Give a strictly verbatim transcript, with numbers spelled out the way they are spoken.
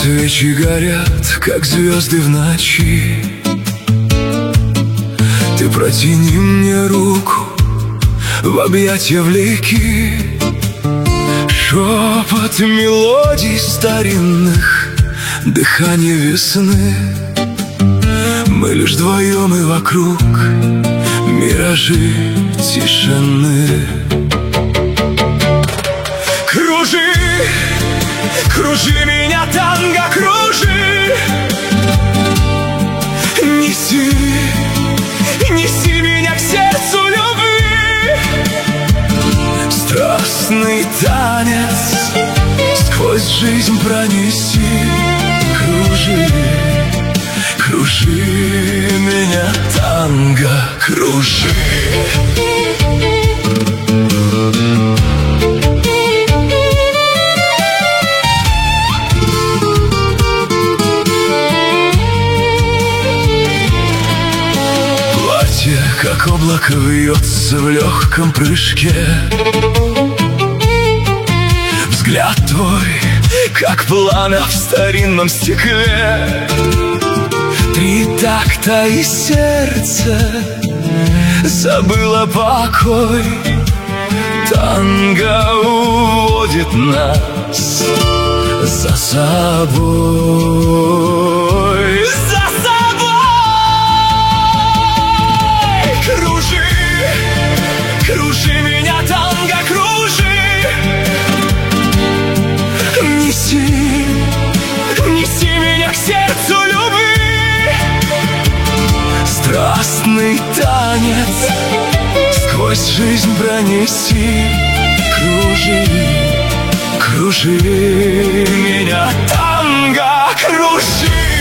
Свечи горят, как звезды в ночи. Ты протяни мне руку, в объятия влеки. Шепот мелодий старинных, дыхание весны. Мы лишь вдвоем, и вокруг миражи тишины. Кружи, кружи меня, танго, кружи. Неси, неси меня к сердцу любви. Страстный танец сквозь жизнь пронеси. Кружи, кружи меня, танго, кружи. Платье, как облако, вьется в легком прыжке. Взгляд твой, как плана в старинном стекле. Три такта и сердце забыло покой. Танго уводит нас за собой, за собой. Кружи, кружи меня, танго, кружи. Неси, неси меня к сердцу любви. Страстный танец сквозь жизнь пронеси. Кружи, кружи меня, танго, кружи.